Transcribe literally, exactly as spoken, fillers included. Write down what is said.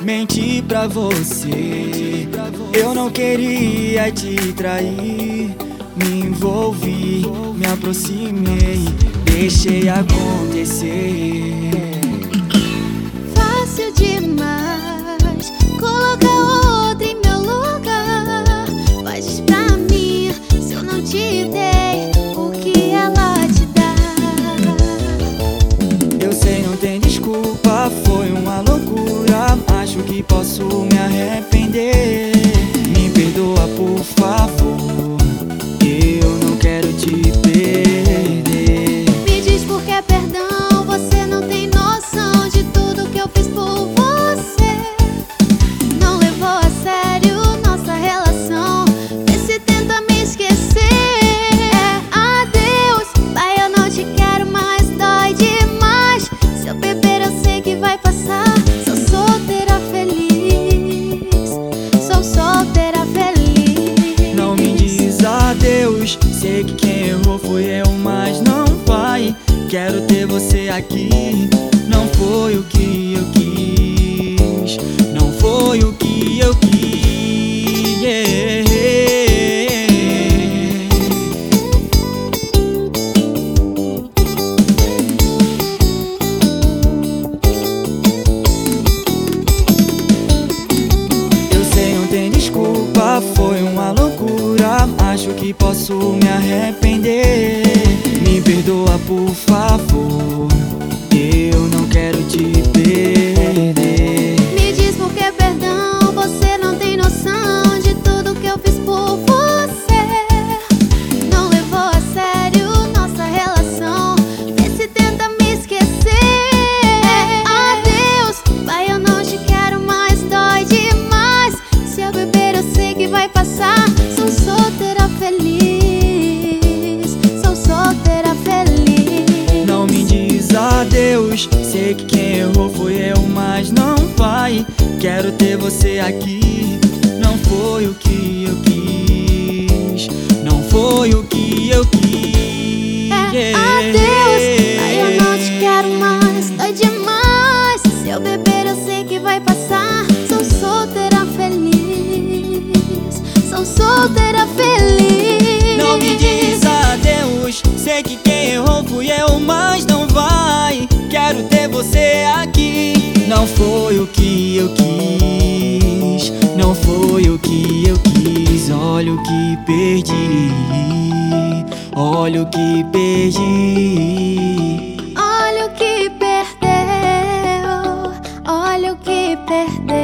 Menti pra você, eu não queria te trair. Me envolvi, me aproximei, deixei acontecer. Fácil demais colocar outra em meu lugar. Mas diz pra mim, se eu não te dei o que ela te dá. Eu sei, não tem desculpa, foi uma loucura. Acho que posso me arrepender. Me perdoa, por favor, eu não quero te perder. Me diz por que perdão, você não tem noção de tudo que eu fiz por você. Não levou a sério nossa relação, vê se tenta me esquecer. É adeus, pai, eu não te quero mais, dói demais. Se eu beber eu sei que vai passar. Sou solteira feliz, sou solteira feliz. Não me diz adeus, sei que quem errou foi eu, mas não vai. Quero ter você aqui, não foi o que eu quis, não foi o que eu quis, yeah. Eu sei, não tem desculpa, foi uma loucura. Acho que posso me arrepender. Me perdoa, por favor, eu não quero te perder. Me diz por que perdão, você não tem noção de tudo que eu fiz por você. Não levou a sério nossa relação, vê se tenta me esquecer. É adeus, pai, eu não te quero mais, dói demais. Se eu beber eu sei que vai passar. Sou solteira feliz, sou solteira feliz. Não me diz adeus, sei que quem errou foi eu, mas não vai. Quero ter você aqui, não foi o que eu quis, não foi o que eu quis, É yeah. adeus, pai, eu não te quero mais, dói demais. Se eu beber eu sei que vai passar. Sou solteira feliz, sou solteira feliz. Não me diz adeus, sei que quem errou fui eu, mas não vai. Quero ter você aqui, não foi o que eu quis, não foi o que eu quis. Olha o que perdi, olha o que perdi. Olha o que perdeu, olha o que perdeu.